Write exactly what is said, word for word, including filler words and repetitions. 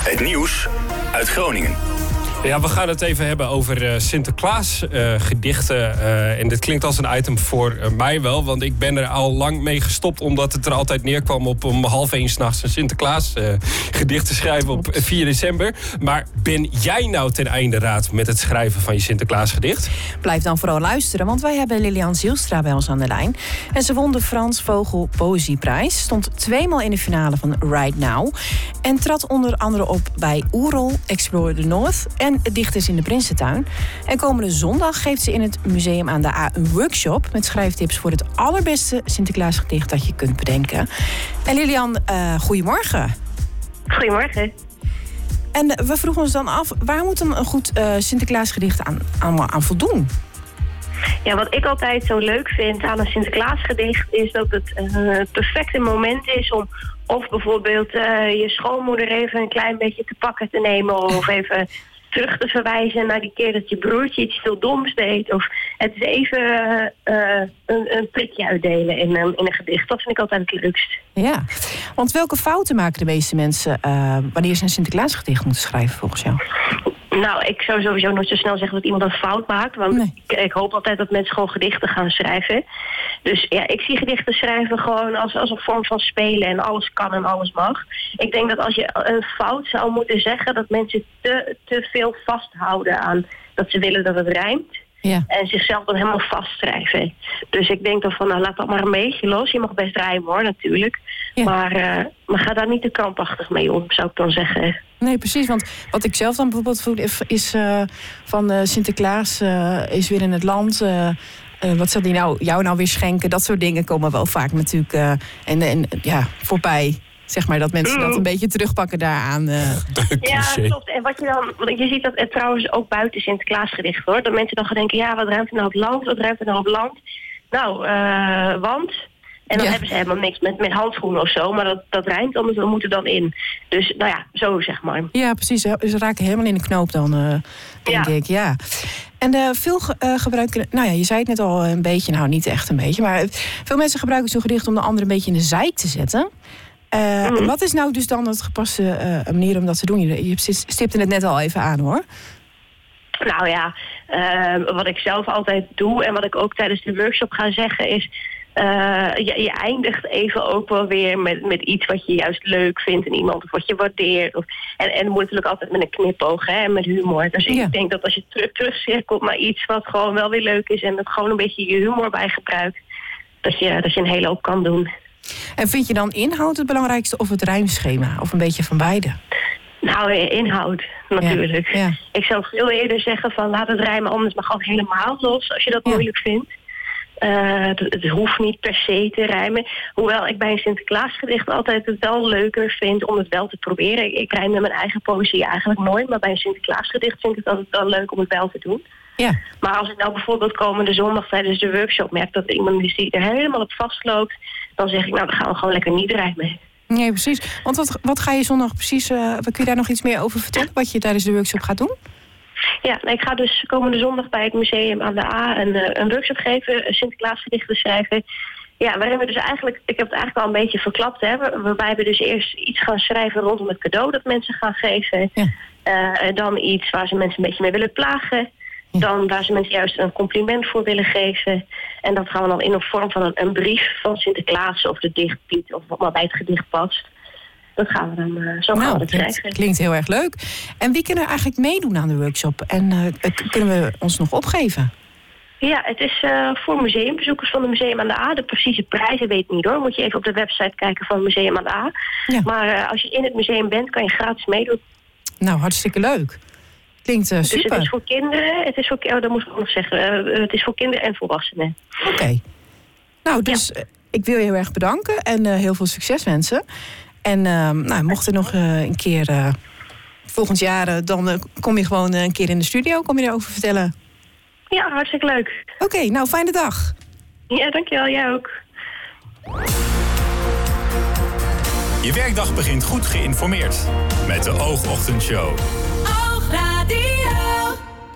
Het nieuws uit Groningen. Ja, we gaan het even hebben over uh, Sinterklaas uh, gedichten. Uh, en dit klinkt als een item voor uh, mij wel. Want ik ben er al lang mee gestopt. Omdat het er altijd neerkwam op om half één 's nachts een Sinterklaas uh, gedicht te schrijven op vier december. Maar ben jij nou ten einde raad met het schrijven van je Sinterklaas gedicht? Blijf dan vooral luisteren. Want wij hebben Lilian Zielstra bij ons aan de lijn. En ze won de Frans Vogel Poëzieprijs. Stond tweemaal in de finale van Right Now. En trad onder andere op bij Oerol, Explore the North en Dichters in de Prinsentuin. En komende zondag geeft ze in het Museum aan de A een workshop met schrijftips voor het allerbeste Sinterklaasgedicht dat je kunt bedenken. En Lilian, uh, goedemorgen. Goedemorgen. En uh, we vroegen ons dan af, waar moet een goed uh, Sinterklaasgedicht aan, aan, aan voldoen? Ja, wat ik altijd zo leuk vind aan een Sinterklaasgedicht is dat het uh, het perfecte moment is om of bijvoorbeeld uh, je schoonmoeder even een klein beetje te pakken te nemen of even terug te verwijzen naar die keer dat je broertje iets heel doms deed. Of het is even uh, uh, een, een prikje uitdelen in een, in een gedicht. Dat vind ik altijd het leukst. Ja, want welke fouten maken de meeste mensen uh, wanneer ze een Sinterklaasgedicht moeten schrijven volgens jou? Nou, ik zou sowieso nooit zo snel zeggen dat iemand een fout maakt. Want nee. ik, ik hoop altijd dat mensen gewoon gedichten gaan schrijven. Dus ja, ik zie gedichten schrijven gewoon als, als een vorm van spelen. En alles kan en alles mag. Ik denk dat als je een fout zou moeten zeggen, dat mensen te, te veel vasthouden aan dat ze willen dat het rijmt. Ja. En zichzelf dan helemaal vastschrijven. Dus ik denk dan van, nou laat dat maar een beetje los. Je mag best rijmen hoor, natuurlijk. Ja. Maar, uh, maar ga daar niet te krampachtig mee om, zou ik dan zeggen. Nee, precies. Want wat ik zelf dan bijvoorbeeld voel is uh, van uh, Sinterklaas uh, is weer in het land. Uh, uh, wat zal die nou, jou nou weer schenken? Dat soort dingen komen wel vaak natuurlijk uh, en, en, ja, voorbij. Zeg maar dat mensen dat een beetje terugpakken daaraan. Uh. Ja, klopt. En wat je dan, je ziet dat er trouwens ook buiten Sinterklaasgedicht hoor. Dat mensen dan gaan denken, ja, wat ruimt er nou op land? Wat ruimt er nou op land? Nou, uh, want. En dan ja. hebben ze helemaal niks met, met handschoenen of zo. Maar dat, dat rijmt dan, we moeten dan in. Dus nou ja, zo zeg maar. Ja, precies. Ze raken helemaal in de knoop dan, uh, denk ja. ik. Ja. En uh, veel uh, gebruiken, nou ja, je zei het net al een beetje, nou niet echt een beetje. Maar veel mensen gebruiken zo'n gedicht om de ander een beetje in de zijk te zetten. Uh, mm-hmm. Wat is nou dus dan het gepaste uh, manier om dat te doen? Je, je stipte het net al even aan hoor. Nou ja, uh, wat ik zelf altijd doe en wat ik ook tijdens de workshop ga zeggen is, Uh, je, je eindigt even ook wel weer met, met iets wat je juist leuk vindt in iemand of wat je waardeert. Of, en, en moet natuurlijk altijd met een knipoog hè, en met humor. Dus ja. ik denk dat als je terug, terugcirkelt naar iets wat gewoon wel weer leuk is en dat gewoon een beetje je humor bij gebruikt, dat je, dat je een hele hoop kan doen. En vind je dan inhoud het belangrijkste of het rijmschema? Of een beetje van beide? Nou, inhoud natuurlijk. Ja, ja. Ik zou veel eerder zeggen van laat het rijmen anders, maar gewoon helemaal los als je dat ja. moeilijk vindt. Uh, het, het hoeft niet per se te rijmen. Hoewel ik bij een Sinterklaasgedicht altijd het wel leuker vind om het wel te proberen. Ik, ik rijm met mijn eigen poëzie eigenlijk nooit. Maar bij een Sinterklaasgedicht vind ik het altijd wel leuk om het wel te doen. Ja. Maar als ik nou bijvoorbeeld komende zondag tijdens de workshop merk dat er iemand is die er helemaal op vastloopt, dan zeg ik nou dan gaan we gewoon lekker niet rijmen. Nee, precies. Want wat, wat ga je zondag precies, uh, kun je daar nog iets meer over vertellen? Wat je tijdens de workshop gaat doen? Ja, ik ga dus komende zondag bij het museum aan de A een, een workshop geven, een Sinterklaasgedichten schrijven. Ja, waarin we dus eigenlijk, ik heb het eigenlijk al een beetje verklapt, hè, waarbij we dus eerst iets gaan schrijven rondom het cadeau dat mensen gaan geven. Ja. Uh, dan iets waar ze mensen een beetje mee willen plagen. Ja. Dan waar ze mensen juist een compliment voor willen geven. En dat gaan we dan in een vorm van een, een brief van Sinterklaas of de dichtpiet of wat maar bij het gedicht past. Dat gaan we dan uh, zo nou, gaan we krijgen. Dat klinkt heel erg leuk. En wie kunnen er eigenlijk meedoen aan de workshop? En uh, kunnen we ons nog opgeven? Ja, het is uh, voor museumbezoekers van het Museum aan de A. De precieze prijzen weet ik niet hoor. Moet je even op de website kijken van het Museum aan de A. Ja. Maar uh, als je in het museum bent, kan je gratis meedoen. Nou, hartstikke leuk. Klinkt uh, super. Dus het is voor kinderen, het is voor, oh, dat moet ik nog zeggen. Uh, het is voor kinderen en volwassenen. Oké. Okay. Nou, dus ja. uh, ik wil je heel erg bedanken en uh, heel veel succes wensen. En uh, nou, mocht er nog uh, een keer uh, volgend jaar, uh, dan uh, kom je gewoon uh, een keer in de studio. Kom je daarover vertellen? Ja, hartstikke leuk. Oké, okay, nou, fijne dag. Ja, dankjewel. Jij ook. Je werkdag begint goed geïnformeerd met de Oogochtendshow. Oogradio.